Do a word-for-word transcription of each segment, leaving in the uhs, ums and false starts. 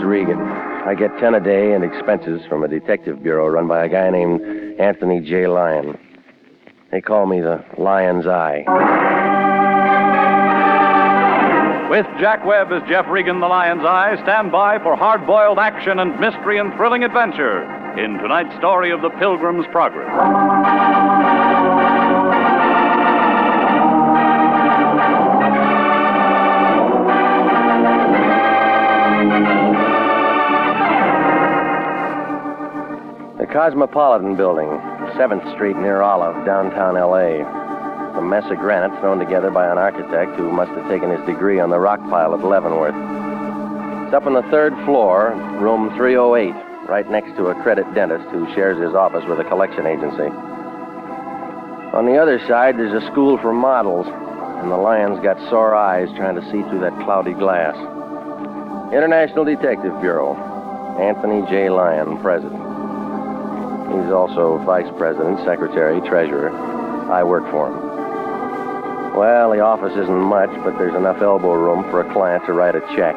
Regan. I get ten a day and expenses from a detective bureau run by a guy named Anthony J. Lyon. They call me the Lion's Eye. With Jack Webb as Jeff Regan, the Lion's Eye, stand by for hard-boiled action and mystery and thrilling adventure in tonight's story of the Pilgrim's Progress. The Cosmopolitan Building, seventh Street near Olive, downtown L A It's a mess of granite thrown together by an architect who must have taken his degree on the rock pile at Leavenworth. It's up on the third floor, room three oh eight, right next to a credit dentist who shares his office with a collection agency. On the other side, there's a school for models, and the Lion's got sore eyes trying to see through that cloudy glass. International Detective Bureau, Anthony J. Lyon, president. He's also vice president, secretary, treasurer. I work for him. Well, the office isn't much, but there's enough elbow room for a client to write a check.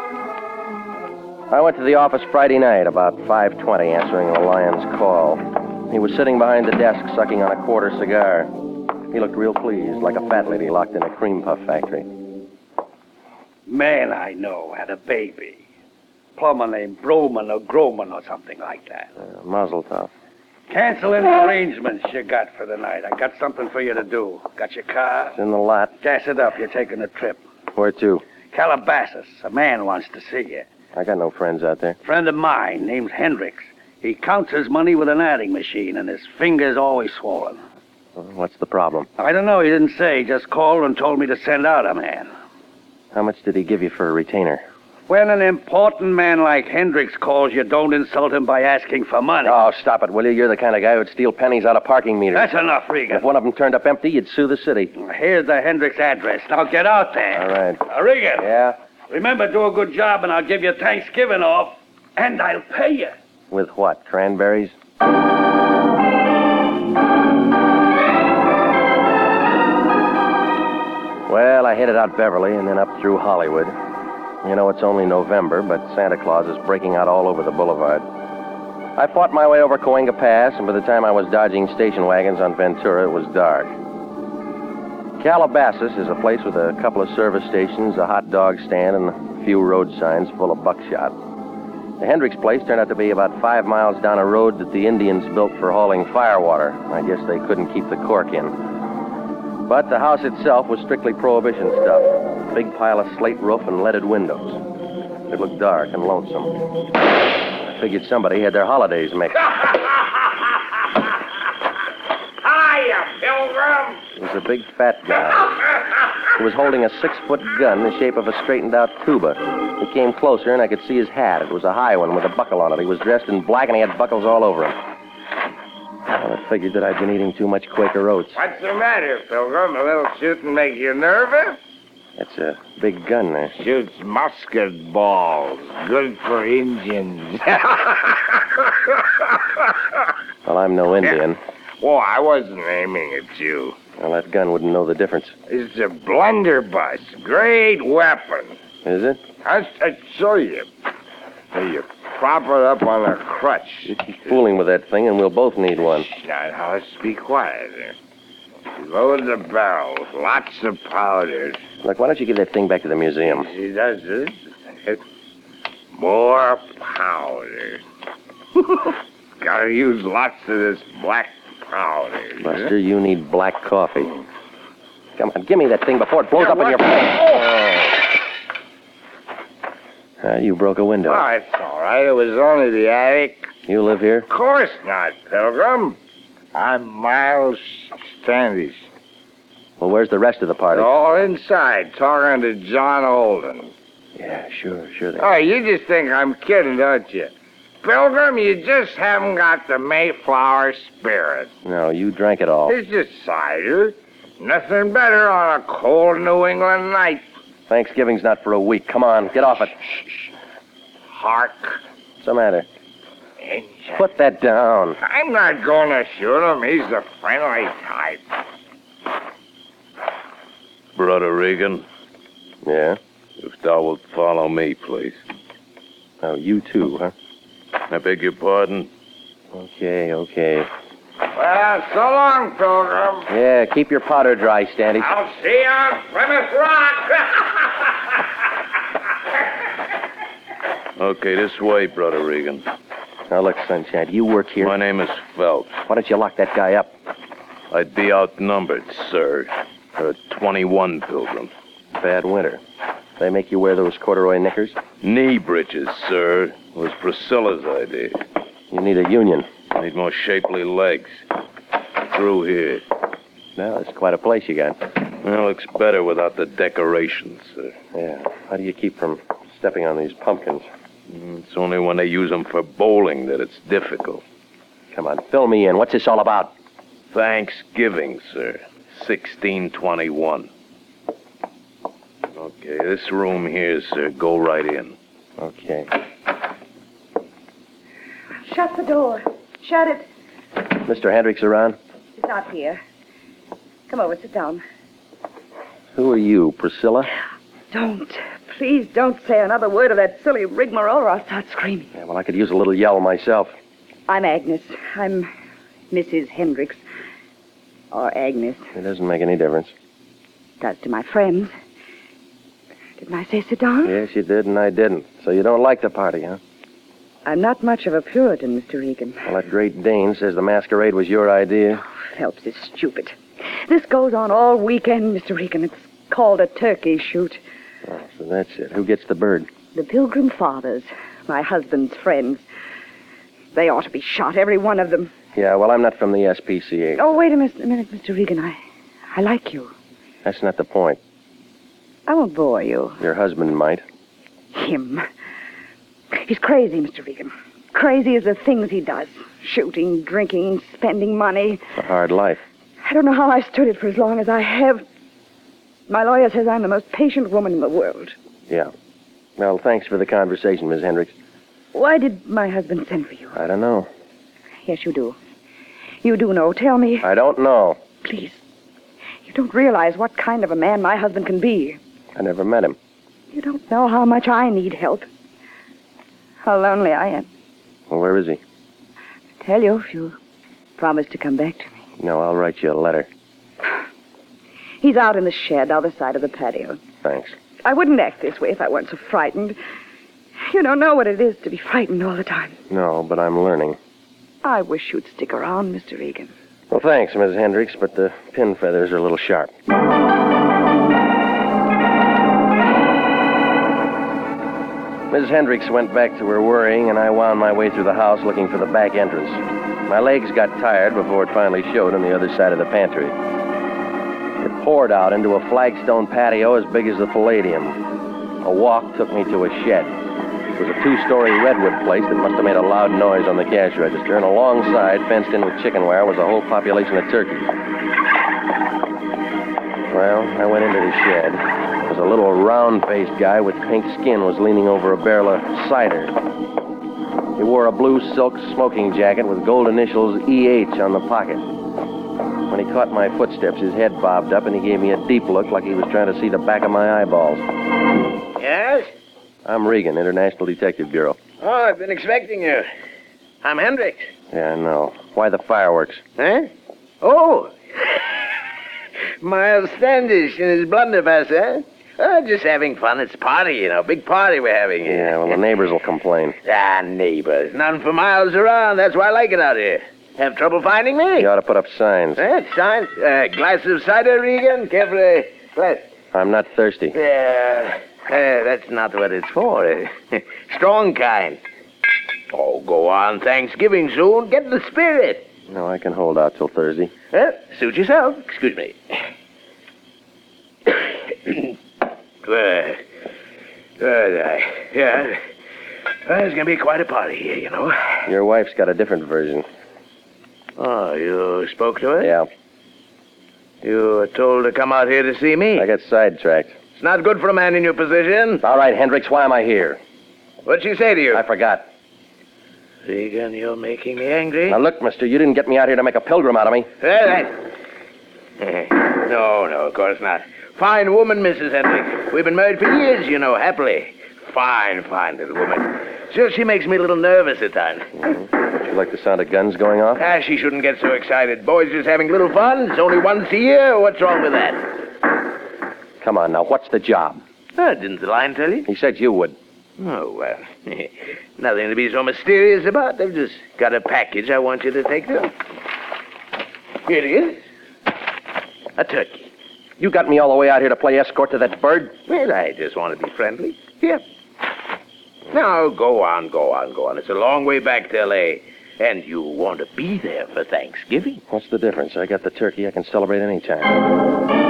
I went to the office Friday night about five twenty, answering the Lion's call. He was sitting behind the desk, sucking on a quarter cigar. He looked real pleased, like a fat lady locked in a cream puff factory. Man I know had a baby. Plumber named Broman or Groman or something like that. Uh, Mazel tov. Cancel any arrangements you got for the night. I got something for you to do. Got your car? It's in the lot. Gas it up. You're taking a trip. Where to? Calabasas. A man wants to see you. I got no friends out there. Friend of mine named Hendricks. He counts his money with an adding machine, and his finger's always swollen. Uh, what's the problem? I don't know. He didn't say. He just called and told me to send out a man. How much did he give you for a retainer? When an important man like Hendricks calls you, don't insult him by asking for money. Oh, stop it, will you? You're the kind of guy who'd steal pennies out of parking meters. That's enough, Regan. If one of them turned up empty, you'd sue the city. Here's the Hendricks address. Now get out there. All right. Uh, Regan. Yeah? Remember, do a good job, and I'll give you Thanksgiving off, and I'll pay you. With what, cranberries? Well, I headed out Beverly and then up through Hollywood. You know, it's only November, but Santa Claus is breaking out all over the boulevard. I fought my way over Cahuenga Pass, and by the time I was dodging station wagons on Ventura, it was dark. Calabasas is a place with a couple of service stations, a hot dog stand, and a few road signs full of buckshot. The Hendricks place turned out to be about five miles down a road that the Indians built for hauling firewater. I guess they couldn't keep the cork in. But the house itself was strictly Prohibition stuff. Big pile of slate roof and leaded windows. It looked dark and lonesome. I figured somebody had their holidays mixed. Hiya, Pilgrim! It was a big fat guy. He was holding a six-foot gun the shape of a straightened-out tuba. He came closer, and I could see his hat. It was a high one with a buckle on it. He was dressed in black, and he had buckles all over him. Well, I figured that I'd been eating too much Quaker Oats. What's the matter, Pilgrim? A little shooting make you nervous? That's a big gun there. Shoots musket balls. Good for Indians. Well, I'm no Indian. Well, I wasn't aiming at you. Well, that gun wouldn't know the difference. It's a blunderbuss. Great weapon. Is it? I'll, I'll show you. Here, you prop it up on a crutch. You keep fooling with that thing, and we'll both need one. Now, now, let's be quiet. Load the barrel with lots of powder. Look, why don't you give that thing back to the museum? She does this. More powder. Gotta use lots of this black powder. Buster, you need black coffee. Come on, give me that thing before it blows Yeah, up in your what? face. Oh. Uh, you broke a window. Oh, it's all right. It was only the attic. You live here? Of course not, Pilgrim. I'm Miles Standish. Well, where's the rest of the party? All inside, talking to John Holden. Yeah, sure, sure. They... Oh, you just think I'm kidding, don't you? Pilgrim, you just haven't got the Mayflower spirit. No, you drank it all. It's just cider. Nothing better on a cold New England night. Thanksgiving's not for a week. Come on, get off it. Hark. What's the matter? Injun. Put that down. I'm not going to shoot him. He's a friendly type. Brother Regan, Yeah? if thou wilt follow me, please. Oh, you too, huh? I beg your pardon? Okay, okay. Well, so long, Pilgrim. Yeah, keep your powder dry, Standy. I'll see you on Plymouth Rock. Okay, this way, Brother Regan. Now, look, Sunshine, do you work here? My name is Phelps. Why don't you lock that guy up? I'd be outnumbered, sir. There are twenty-one pilgrims. Bad winter. They make you wear those corduroy knickers? Knee breeches, sir. It was Priscilla's idea. You need a union. I need more shapely legs. Through here. Well, it's quite a place you got. Well, looks better without the decorations, sir. Yeah. How do you keep from stepping on these pumpkins? It's only when they use them for bowling that it's difficult. Come on, fill me in. What's this all about? Thanksgiving, sir. sixteen twenty-one. Okay, this room here, sir. Go right in. Okay. Shut the door. Shut it. Mister Hendricks around? He's not here. Come over, sit down. Who are you, Priscilla? Don't. Please don't say another word of that silly rigmarole or I'll start screaming. Yeah, well, I could use a little yell myself. I'm Agnes. I'm Missus Hendricks. Or Agnes. It doesn't make any difference. Does to my friends. Didn't I say sit down? Yes, you did, and I didn't. So you don't like the party, huh? I'm not much of a Puritan, Mister Regan. Well, that Great Dane says the masquerade was your idea. Phelps is stupid. This goes on all weekend, Mister Regan. It's called a turkey shoot. Oh, so that's it. Who gets the bird? The Pilgrim Fathers, my husband's friends. They ought to be shot, every one of them. Yeah, well, I'm not from the S P C A. Oh, wait a minute, a minute, Mister Regan. I, I like you. That's not the point. I won't bore you. Your husband might. Him. He's crazy, Mister Regan. Crazy as the things he does. Shooting, drinking, spending money. It's a hard life. I don't know how I stood it for as long as I have. My lawyer says I'm the most patient woman in the world. Yeah. Well, thanks for the conversation, Miss Hendricks. Why did my husband send for you? I don't know. Yes, you do. You do know. Tell me. I don't know. Please. You don't realize what kind of a man my husband can be. I never met him. You don't know how much I need help. How lonely I am. Well, where is he? I'll tell you if you promise to come back to me. No, I'll write you a letter. He's out in the shed, the other side of the patio. Thanks. I wouldn't act this way if I weren't so frightened. You don't know what it is to be frightened all the time. No, but I'm learning. I wish you'd stick around, Mister Regan. Well, thanks, Missus Hendricks, but the pin feathers are a little sharp. Missus Hendricks went back to her worrying, and I wound my way through the house looking for the back entrance. My legs got tired before it finally showed on the other side of the pantry. It poured out into a flagstone patio as big as the Palladium. A walk took me to a shed. It was a two-story redwood place that must have made a loud noise on the cash register, and alongside, fenced in with chicken wire, was a whole population of turkeys. Well, I went into the shed. There was a little round-faced guy with pink skin was leaning over a barrel of cider. He wore a blue silk smoking jacket with gold initials E H on the pocket. When he caught my footsteps, his head bobbed up, and he gave me a deep look like he was trying to see the back of my eyeballs. Yes? I'm Regan, International Detective Bureau. Oh, I've been expecting you. I'm Hendricks. Yeah, I know. Why the fireworks? Huh? Oh! Miles Standish and his blunderbuss, huh? Oh, just having fun. It's a party, you know. Big party we're having here. Yeah, well, the neighbors will complain. Ah, neighbors. None for miles around. That's why I like it out here. Have trouble finding me? You ought to put up signs. Eh, signs? Uh, glass of cider, Regan? Care for a glass? I'm not thirsty. Yeah, uh, that's not what it's for. Strong kind. Oh, go on. Thanksgiving soon. Get the spirit. No, I can hold out till Thursday. Well, suit yourself. Excuse me. uh, uh, yeah. Well, there's going to be quite a party here, you know. Your wife's got a different version. Oh, you spoke to her? Yeah, You were told to come out here to see me. I got sidetracked. It's not good for a man in your position. All right, Hendricks, why am I here? What'd she say to you? I forgot. Regan, you're making me angry. Now, look, mister, you didn't get me out here to make a pilgrim out of me. Well, that... No, no, of course not. Fine woman, Missus Hendricks. We've been married for years, you know, happily. fine, fine little woman. Just she makes me a little nervous at times. Mm-hmm. Would you like the sound of guns going off? Ah, she shouldn't get so excited. Boys just having a little fun. It's only once a year. What's wrong with that? Come on now, what's the job? Ah, didn't the lion tell you? He said you would. Oh, well, nothing to be so mysterious about. They've just got a package I want you to take to them. Here it is. A turkey. You got me all the way out here to play escort to that bird? Well, I just want to be friendly. Here. Now, go on, go on, go on. It's a long way back to L A, and you want to be there for Thanksgiving. What's the difference? I got the turkey. I can celebrate any time.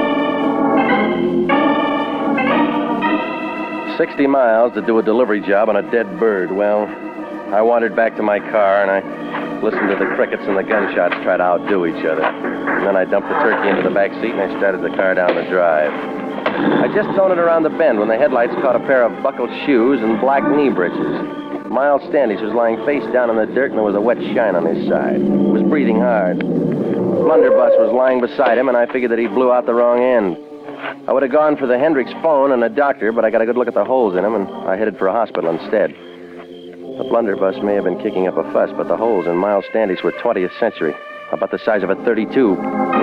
Sixty miles to do a delivery job on a dead bird. Well, I wandered back to my car, and I listened to the crickets and the gunshots try to outdo each other. And then I dumped the turkey into the back seat, and I started the car down the drive. I just zoned it around the bend when the headlights caught a pair of buckled shoes and black knee breeches. Miles Standish was lying face down in the dirt, and there was a wet shine on his side. He was breathing hard. Blunderbuss was lying beside him, and I figured that he blew out the wrong end. I would have gone for the Hendricks phone and a doctor, but I got a good look at the holes in him, and I headed for a hospital instead. The blunderbuss may have been kicking up a fuss, but the holes in Miles Standish were twentieth century, about the size of a thirty-two.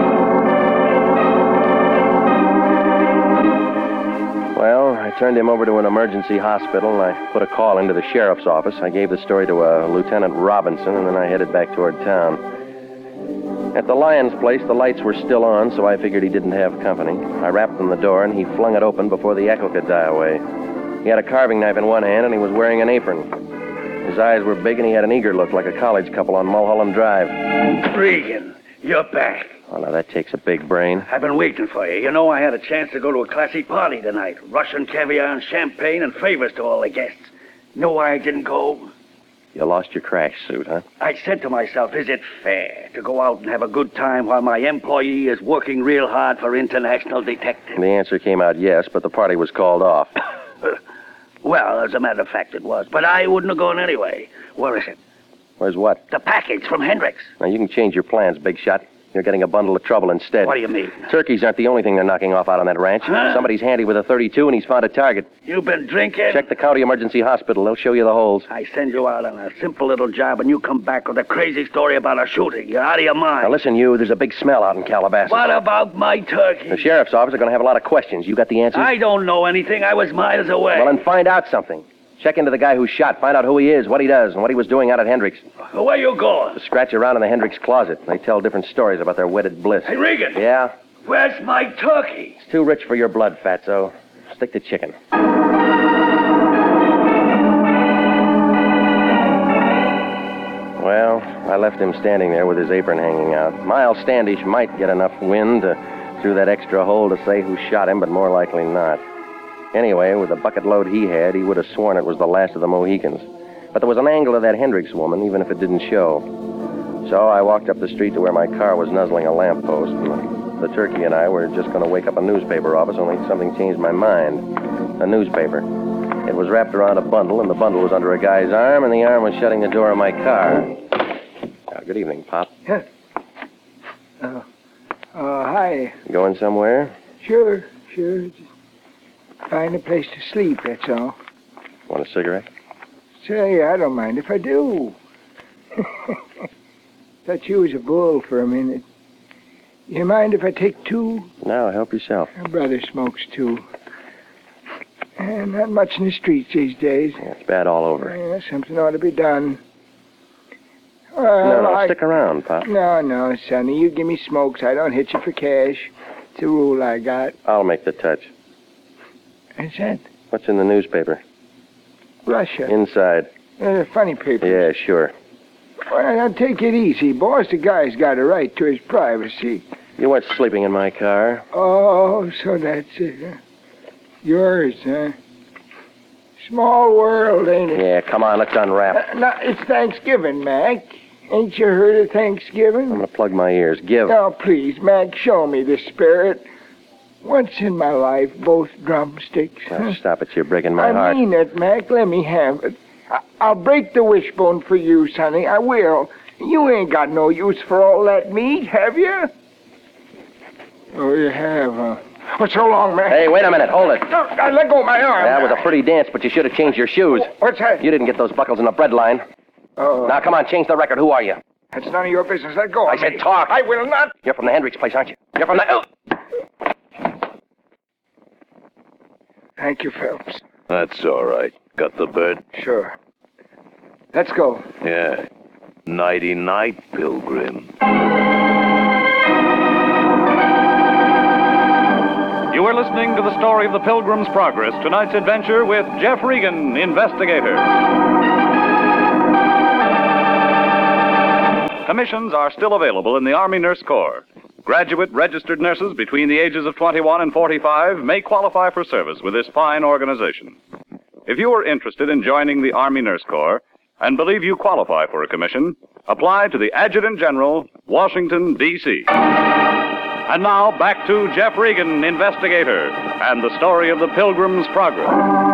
Well, I turned him over to an emergency hospital, and I put a call into the sheriff's office. I gave the story to uh, Lieutenant Robinson, and then I headed back toward town. At the Lion's place, the lights were still on, so I figured he didn't have company. I rapped on the door, and he flung it open before the echo could die away. He had a carving knife in one hand, and he was wearing an apron. His eyes were big, and he had an eager look like a college couple on Mulholland Drive. Regan, you're back. Oh, now that takes a big brain. I've been waiting for you. You know I had a chance to go to a classy party tonight. Russian caviar and champagne and favors to all the guests. Know why I didn't go? You lost your crash suit, huh? I said to myself, is it fair to go out and have a good time while my employee is working real hard for international detectives? The answer came out yes, but the party was called off. Well, as a matter of fact, it was. But I wouldn't have gone anyway. Where is it? Where's what? The package from Hendricks. Now, you can change your plans, big shot. You're getting a bundle of trouble instead. What do you mean? Turkeys aren't the only thing they're knocking off out on that ranch. Huh? Somebody's handy with a thirty-two, and he's found a target. You've been drinking? Check the county emergency hospital. They'll show you the holes. I send you out on a simple little job, and you come back with a crazy story about a shooting. You're out of your mind. Now, listen, you, there's a big smell out in Calabasas. What about my turkey? The sheriff's office are going to have a lot of questions. You got the answers? I don't know anything. I was miles away. Well, then find out something. Check into the guy who shot. Find out who he is, what he does, and what he was doing out at Hendricks. Where you going? Just scratch around in the Hendricks closet. They tell different stories about their wedded bliss. Hey, Regan. Yeah? Where's my turkey? It's too rich for your blood, Fatso. Stick to chicken. Well, I left him standing there with his apron hanging out. Miles Standish might get enough wind to, through that extra hole to say who shot him, but more likely not. Anyway, with the bucket load he had, he would have sworn it was the last of the Mohicans. But there was an angle to that Hendricks woman, even if it didn't show. So I walked up the street to where my car was nuzzling a lamppost, and the turkey and I were just going to wake up a newspaper office, only something changed my mind. A newspaper. It was wrapped around a bundle, and the bundle was under a guy's arm, and the arm was shutting the door of my car. Oh, good evening, Pop. Yeah. Uh, uh, hi. Going somewhere? Sure, sure. Just find a place to sleep, that's all. Want a cigarette? Say, I don't mind if I do. Thought you was a bull for a minute. You mind if I take two? No, help yourself. My brother smokes too. And not much in the streets these days. Yeah, it's bad all over. Yeah, something ought to be done. Well, no, no, I... stick around, Pop. No, no, Sonny. You give me smokes. I don't hit you for cash. It's a rule I got. I'll make the touch. What's that? What's in the newspaper? Russia. Inside. Uh, funny paper. Yeah, sure. Well, now take it easy, boss. The guy's got a right to his privacy. You weren't sleeping in my car. Oh, so that's it, huh? Yours, huh? Small world, ain't it? Yeah, come on, let's unwrap. Uh, now, it's Thanksgiving, Mac. Ain't you heard of Thanksgiving? I'm gonna plug my ears. Give. Now, please, Mac, show me the spirit. Once in my life, both drumsticks. Now, stop it, you're breaking my I heart. mean it, Mac. Let me have it. I- I'll break the wishbone for you, Sonny. I will. You ain't got no use for all that meat, have you? Oh, you have, huh? For so long, man. Hey, wait a minute. Hold it. No, I let go of my arm. That was a pretty dance, but you should have changed your shoes. What's that? You didn't get those buckles in the bread line. Oh. Now, come on, change the record. Who are you? That's none of your business. Let go I of said me. talk. I will not. You're from the Hendricks place, aren't you? You're from the... Oh. Thank you, Phelps. That's all right. Got the bird? Sure. Let's go. Yeah. Nighty-night, Pilgrim. You are listening to the story of the Pilgrim's Progress, tonight's adventure with Jeff Regan, investigator. Commissions are still available in the Army Nurse Corps. Graduate registered nurses between the ages of twenty-one and forty-five may qualify for service with this fine organization. If you are interested in joining the Army Nurse Corps and believe you qualify for a commission, apply to the Adjutant General, Washington, D C And now, back to Jeff Regan, investigator, and the story of the Pilgrim's Progress.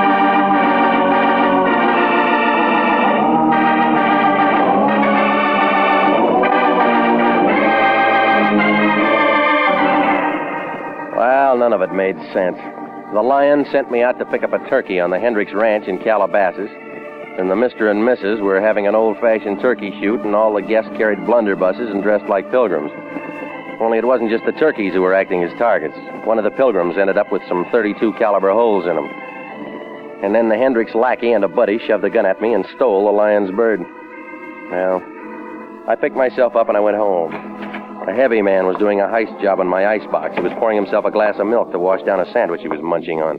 Well, none of it made sense. The Lion sent me out to pick up a turkey on the Hendricks Ranch in Calabasas, and the Mister and Missus were having an old-fashioned turkey shoot, and all the guests carried blunderbusses and dressed like pilgrims. Only it wasn't just the turkeys who were acting as targets. One of the pilgrims ended up with some thirty-two caliber holes in him. And then the Hendricks lackey and a buddy shoved a gun at me and stole the Lion's bird. Well, I picked myself up and I went home. A heavy man was doing a heist job on my icebox. He was pouring himself a glass of milk to wash down a sandwich he was munching on.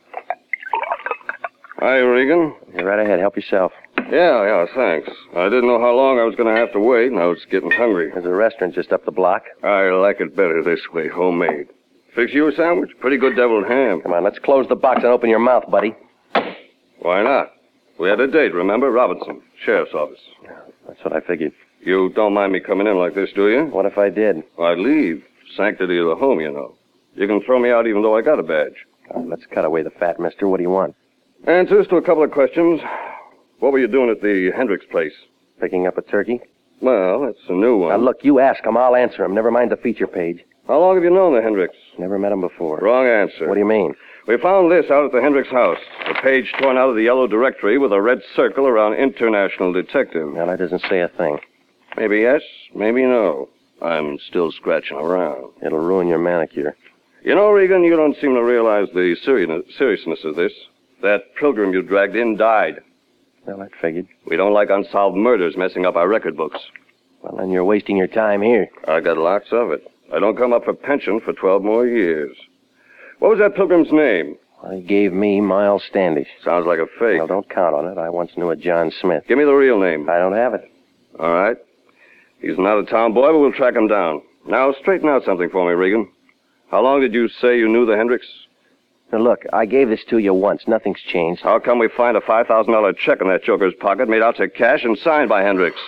Hi, Regan. You're right ahead. Help yourself. Yeah, yeah, thanks. I didn't know how long I was going to have to wait, and I was getting hungry. There's a restaurant just up the block. I like it better this way, homemade. Fix you a sandwich? Pretty good deviled ham. Come on, let's close the box and open your mouth, buddy. Why not? We had a date, remember? Robinson, sheriff's office. That's what I figured. You don't mind me coming in like this, do you? What if I did? Well, I'd leave. Sanctity of the home, you know. You can throw me out even though I got a badge. All right, let's cut away the fat, mister. What do you want? Answers to a couple of questions. What were you doing at the Hendricks place? Picking up a turkey? Well, that's a new one. Now, look, you ask him. I'll answer him. Never mind the feature page. How long have you known the Hendricks? Never met him before. Wrong answer. What do you mean? We found this out at the Hendricks house. A page torn out of the yellow directory with a red circle around International Detective. Now, that doesn't say a thing. Maybe yes, maybe no. I'm still scratching around. It'll ruin your manicure. You know, Regan, you don't seem to realize the seri- seriousness of this. That pilgrim you dragged in died. Well, I figured. We don't like unsolved murders messing up our record books. Well, then you're wasting your time here. I got lots of it. I don't come up for pension for twelve more years. What was that pilgrim's name? Well, he gave me Miles Standish. Sounds like a fake. Well, don't count on it. I once knew a John Smith. Give me the real name. I don't have it. All right. He's an out-of-town boy, but we'll track him down. Now, straighten out something for me, Regan. How long did you say you knew the Hendricks? Now, look, I gave this to you once. Nothing's changed. How come we find a five thousand dollars check in that joker's pocket made out to cash and signed by Hendricks?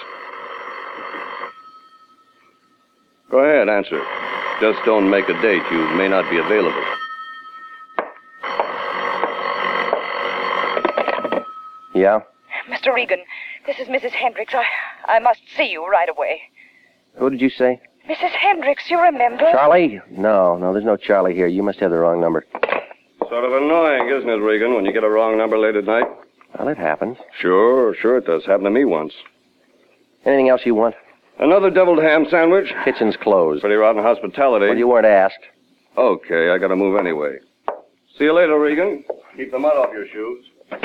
Go ahead, answer. Just don't make a date. You may not be available. Yeah? Mister Regan, this is Missus Hendricks. I, I must see you right away. Who did you say? Missus Hendricks, you remember? Charlie? No, no, there's no Charlie here. You must have the wrong number. Sort of annoying, isn't it, Regan, when you get a wrong number late at night? Well, it happens. Sure, sure it does. Happened to me once. Anything else you want? Another deviled ham sandwich? Kitchen's closed. Pretty rotten hospitality. Well, you weren't asked. Okay, I gotta move anyway. See you later, Regan. Keep the mud off your shoes.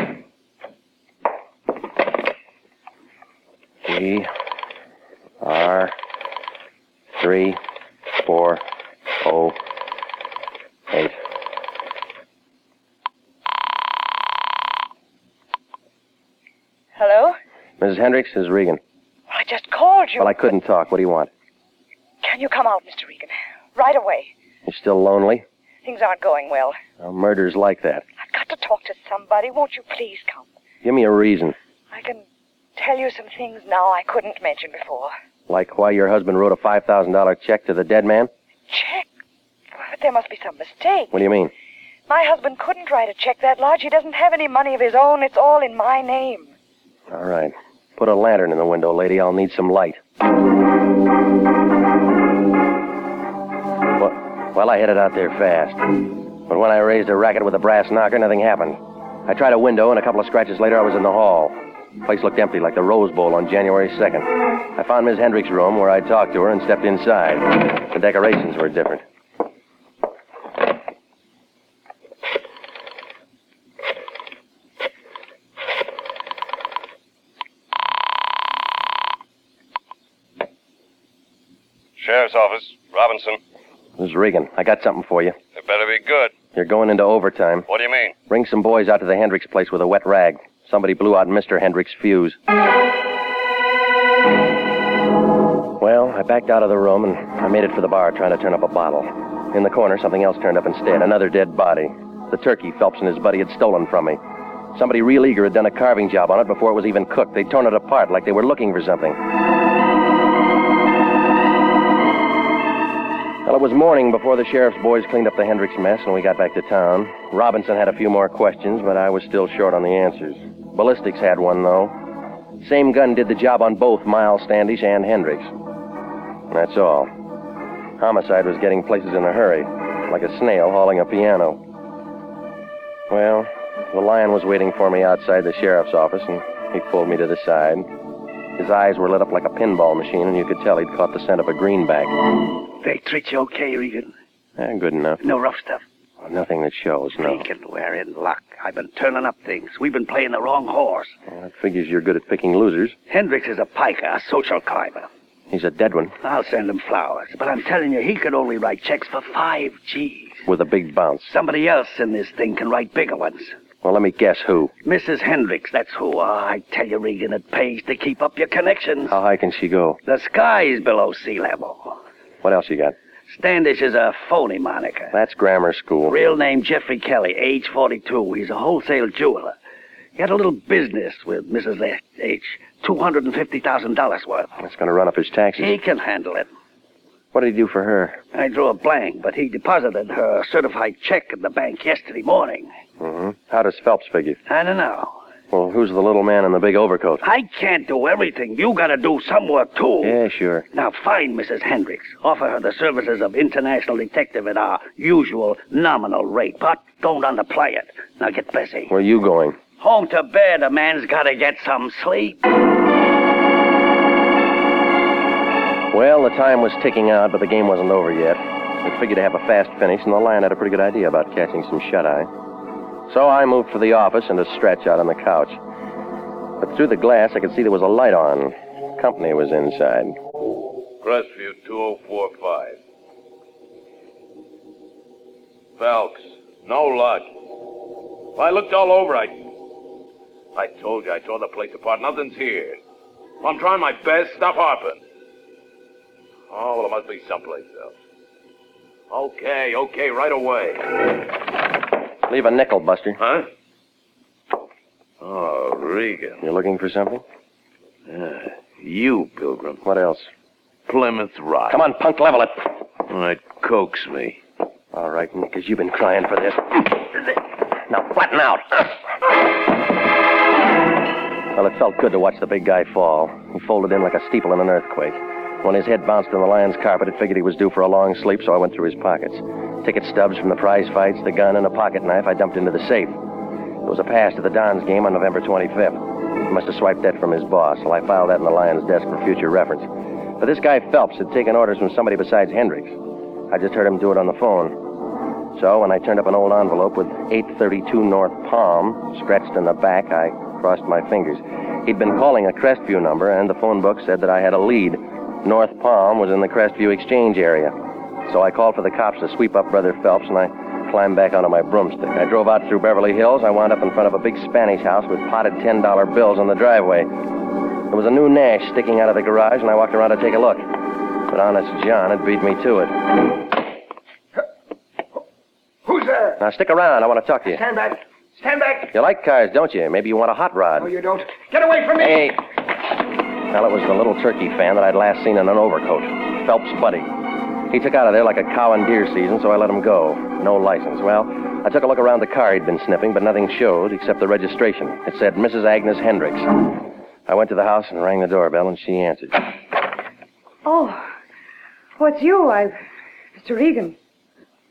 G R three four oh eight. Hello? Missus Hendricks, this is Regan. Well, I just called you. Well, I couldn't talk. What do you want? Can you come out, Mister Regan? Right away. You're still lonely? Things aren't going well. Well, murder's like that. I've got to talk to somebody. Won't you please come? Give me a reason. I can tell you some things now I couldn't mention before. Like why your husband wrote a five thousand dollars check to the dead man? Check? But there must be some mistake. What do you mean? My husband couldn't write a check that large. He doesn't have any money of his own. It's all in my name. All right. Put a lantern in the window, lady. I'll need some light. What? Well, I headed out there fast. But when I raised a racket with a brass knocker, nothing happened. I tried a window, and a couple of scratches later, I was in the hall. The place looked empty, like the Rose Bowl on January second. I found Miss Hendricks' room, where I talked to her, and stepped inside. The decorations were different. Sheriff's office. Robinson. This is Regan. I got something for you. It better be good. You're going into overtime. What do you mean? Bring some boys out to the Hendricks place with a wet rag. Somebody blew out Mister Hendricks' fuse. Well, I backed out of the room, and I made it for the bar trying to turn up a bottle. In the corner, something else turned up instead. Another dead body. The turkey Phelps and his buddy had stolen from me. Somebody real eager had done a carving job on it before it was even cooked. They'd torn it apart like they were looking for something. Well, it was morning before the sheriff's boys cleaned up the Hendricks mess and we got back to town. Robinson had a few more questions, but I was still short on the answers. Ballistics had one, though. Same gun did the job on both Miles Standish and Hendricks. That's all. Homicide was getting places in a hurry, like a snail hauling a piano. Well, the lion was waiting for me outside the sheriff's office, and he pulled me to the side. His eyes were lit up like a pinball machine, and you could tell he'd caught the scent of a greenback. They treat you okay, Regan? Eh, good enough. No rough stuff? Well, nothing that shows, no. Regan, we're in luck. I've been turning up things. We've been playing the wrong horse. Well, that figures you're good at picking losers. Hendricks is a piker, a social climber. He's a dead one. I'll send him flowers, but I'm telling you, he could only write checks for five G's. With a big bounce. Somebody else in this thing can write bigger ones. Well, let me guess who. Missus Hendricks, that's who. Oh, I tell you, Regan, it pays to keep up your connections. How high can she go? The sky's below sea level. What else you got? Standish is a phony moniker. That's grammar school. Real name Jeffrey Kelly, age forty-two. He's a wholesale jeweler. He had a little business with Missus H. two hundred fifty thousand dollars worth. That's going to run up his taxes. He can handle it. What did he do for her? I drew a blank, but he deposited her certified check at the bank yesterday morning. Mm-hmm. How does Phelps figure? I don't know. Well, who's the little man in the big overcoat? I can't do everything. You gotta do some work, too. Yeah, sure. Now, find Missus Hendricks. Offer her the services of international detective at our usual nominal rate, but don't underplay it. Now, get busy. Where are you going? Home to bed. A man's gotta get some sleep. Well, the time was ticking out, but the game wasn't over yet. We figured to have a fast finish, and the Lion had a pretty good idea about catching some shut-eye. So I moved for the office and to stretch out on the couch. But through the glass, I could see there was a light on. Company was inside. Crestview two oh four five. Phelps, no luck. I looked all over. I... I told you, I tore the place apart. Nothing's here. I'm trying my best. Stop harping. Oh, well, it must be someplace else. Okay, okay, right away. Leave a nickel, Buster. Huh? Oh, Regan. You looking for something? Uh, you, Pilgrim. What else? Plymouth Rock. Come on, punk, level it. All right, coax me. All right, because you've been crying for this. Now, flatten out. Well, it felt good to watch the big guy fall. He folded in like a steeple in an earthquake. When his head bounced on the Lion's carpet, it figured he was due for a long sleep, so I went through his pockets. Ticket stubs from the prize fights, the gun, and a pocket knife I dumped into the safe. There was a pass to the Dons game on November twenty-fifth. He must have swiped that from his boss, so I filed that in the Lion's desk for future reference. But this guy Phelps had taken orders from somebody besides Hendricks. I just heard him do it on the phone. So when I turned up an old envelope with eight thirty-two North Palm scratched in the back, I crossed my fingers. He'd been calling a Crestview number, and the phone book said that I had a lead. North Palm was in the Crestview exchange area. So I called for the cops to sweep up Brother Phelps, and I climbed back onto my broomstick. I drove out through Beverly Hills. I wound up in front of a big Spanish house with potted ten dollar bills on the driveway. There was a new Nash sticking out of the garage, and I walked around to take a look. But Honest John had beat me to it. Who's there? Now, stick around. I want to talk to you. Stand back. Stand back. You like cars, don't you? Maybe you want a hot rod. No, you don't. Get away from me. Hey. Well, it was the little turkey fan that I'd last seen in an overcoat. Phelps' buddy. He took out of there like a cow in deer season, so I let him go. No license. Well, I took a look around the car he'd been sniffing, but nothing showed except the registration. It said Missus Agnes Hendricks. I went to the house and rang the doorbell, and she answered. Oh, what's you? I... Mister Regan.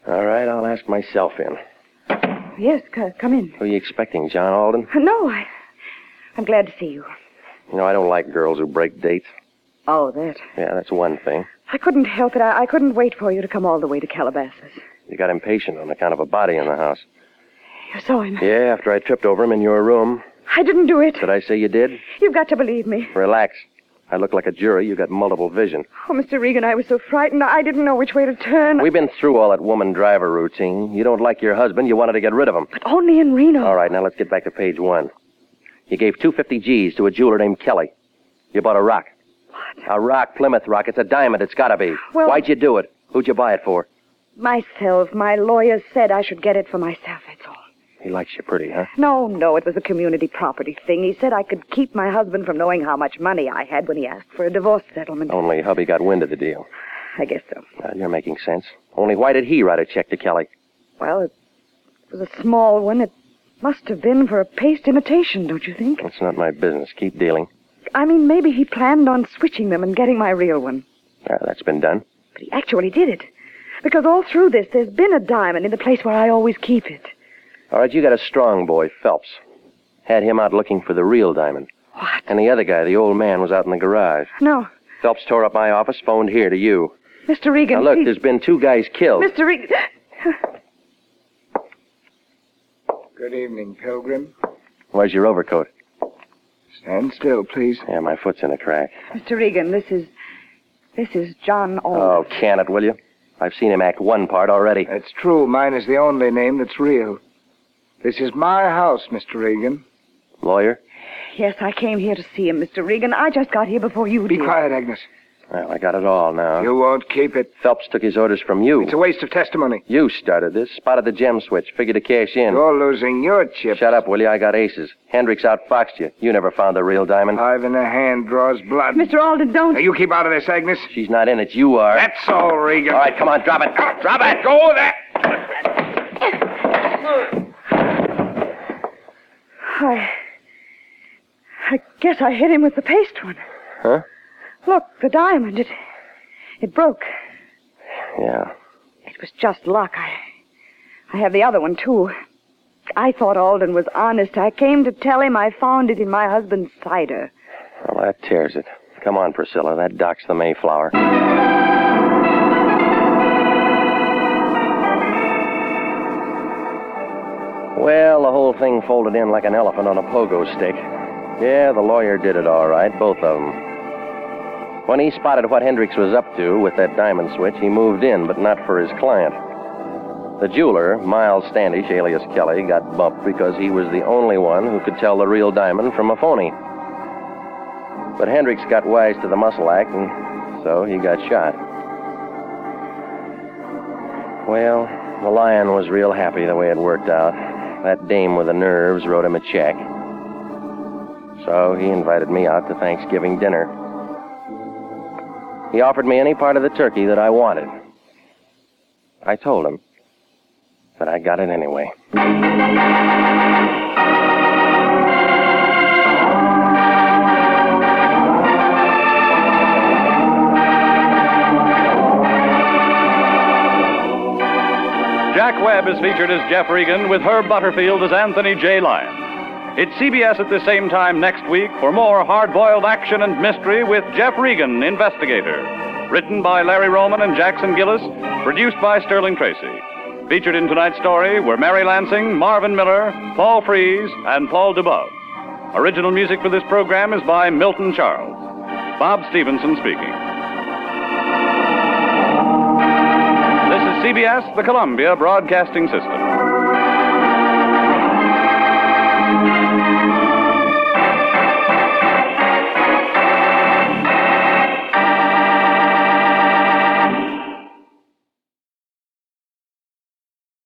All right, I'll ask myself in. Yes, c- come in. Who are you expecting, John Alden? No, I, I'm glad to see you. You know, I don't like girls who break dates. Oh, that. Yeah, that's one thing. I couldn't help it. I, I couldn't wait for you to come all the way to Calabasas. You got impatient on account of a body in the house. You saw him. Yeah, after I tripped over him in your room. I didn't do it. Did I say you did? You've got to believe me. Relax. I look like a jury. You got multiple vision. Oh, Mister Regan, I was so frightened. I didn't know which way to turn. We've been through all that woman driver routine. You don't like your husband. You wanted to get rid of him. But only in Reno. All right, now let's get back to page one. You gave two hundred fifty G's to a jeweler named Kelly. You bought a rock. What? A rock, Plymouth rock. It's a diamond. It's got to be. Well- Why'd you do it? Who'd you buy it for? Myself. My lawyer said I should get it for myself, that's all. He likes you pretty, huh? No, no, it was a community property thing. He said I could keep my husband from knowing how much money I had when he asked for a divorce settlement. Only hubby got wind of the deal. I guess so. Well, you're making sense. Only why did he write a check to Kelly? Well, it was a small one. It must have been for a paste imitation, don't you think? That's not my business. Keep dealing. I mean, maybe he planned on switching them and getting my real one. Uh, that's been done. But he actually did it. Because all through this, there's been a diamond in the place where I always keep it. All right, you got a strong boy, Phelps. Had him out looking for the real diamond. What? And the other guy, the old man, was out in the garage. No. Phelps tore up my office, phoned here to you. Mister Regan, Now, look, please. there's been two guys killed. Mister Regan... Good evening, Pilgrim. Where's your overcoat? Stand still, please. Yeah, my foot's in a crack. Mister Regan, this is... This is John Alden. Oh, can it, will you? I've seen him act one part already. That's true. Mine is the only name that's real. This is my house, Mister Regan. Lawyer? Yes, I came here to see him, Mister Regan. I just got here before you Be did. quiet, Agnes. Well, I got it all now. You won't keep it. Phelps took his orders from you. It's a waste of testimony. You started this, spotted the gem switch, figured to cash in. You're losing your chips. Shut up, will you? I got aces. Hendricks outfoxed you. You never found the real diamond. Five in the hand draws blood. Mister Alden, don't... Now, you keep out of this, Agnes. She's not in it. You are. That's all, Regan. All right, come on, drop it. Drop it. Go with that. I... I guess I hit him with the paste one. Huh? Look, the diamond, it... It broke. Yeah. It was just luck. I... I have the other one, too. I thought Alden was honest. I came to tell him I found it in my husband's cider. Well, that tears it. Come on, Priscilla. That docks the Mayflower. Well, the whole thing folded in like an elephant on a pogo stick. Yeah, the lawyer did it all right, both of them. When he spotted what Hendricks was up to with that diamond switch, he moved in, but not for his client. The jeweler, Miles Standish, alias Kelly, got bumped because he was the only one who could tell the real diamond from a phony. But Hendricks got wise to the muscle act, and so he got shot. Well, the lion was real happy the way it worked out. That dame with the nerves wrote him a check. So he invited me out to Thanksgiving dinner. He offered me any part of the turkey that I wanted. I told him, but I got it anyway. Jack Webb is featured as Jeff Regan with Herb Butterfield as Anthony J. Lyon. It's C B S at the same time next week for more hard-boiled action and mystery with Jeff Regan, investigator. Written by Larry Roman and Jackson Gillis, produced by Sterling Tracy. Featured in tonight's story were Mary Lansing, Marvin Miller, Paul Frees, and Paul DeBove. Original music for this program is by Milton Charles. Bob Stevenson speaking. This is C B S, the Columbia Broadcasting System.